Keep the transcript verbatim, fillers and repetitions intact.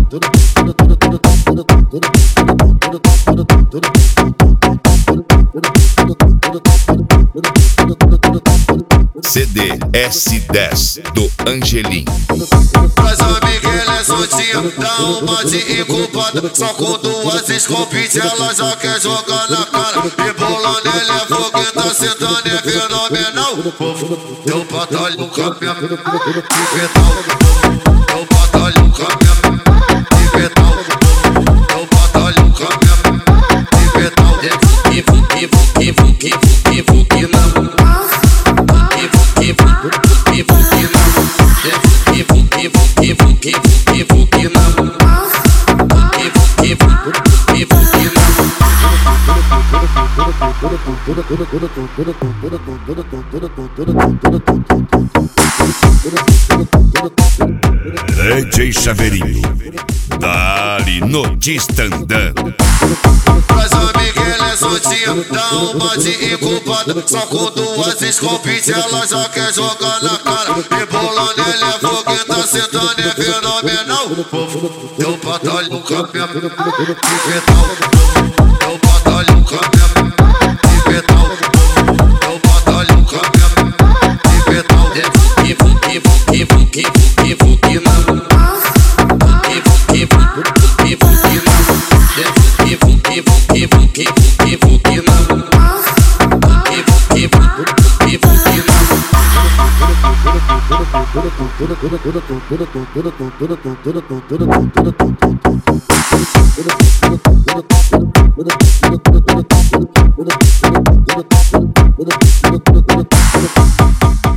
C D S dez do Angelim. Mas a Miguel é soltinha, dá uma de inculpada. Só com duas escopite ela já quer jogar na cara. Rebolando ele é fogueta, sentando é fenomenal. Teu batalhão caminha de metal. Teu batalhão caminha de metal. Teu batalhão caminha de metal. Que fu, que fu, que fu, que fu, que fu, que não. D J Chaveirinho, dali no Distandã. Mas a Miguel é soltinha, dá uma de inculpada. Só com duas escopite ela já quer jogar na cara. Rebolando ele é fogueta, sentando é fenomenal. Teu batalhão caminha de metal. Teu batalhão caminha de metal. Teu batalhão caminha de metal. Que fu, que fu, que fu, que fu, que fu, que não. Que fu, que fu, que fu, que não. Que fu, que fu, que fu, que fu, que fu, que não. Que fu, que fu, que fu, que não.